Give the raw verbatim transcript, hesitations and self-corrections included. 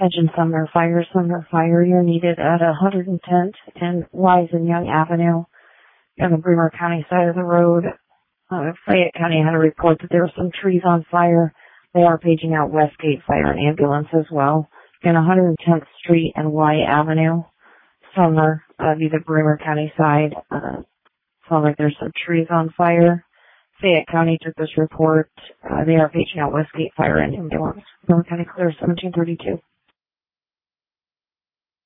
Attention Sumner Fire, Sumner Fire, you're needed at one hundred tenth and Wise and Young Avenue on the Bremer County side of the road. Uh, Fayette County had a report that there were some trees on fire. They are paging out Westgate Fire and Ambulance as well. In one hundred tenth Street and Y Avenue, Sumner, uh, the Bremer County side. Uh, sounds like there's some trees on fire. Fayette County took this report. Uh, they are paging out Westgate Fire and Ambulance. Bremer County clear seventeen thirty-two.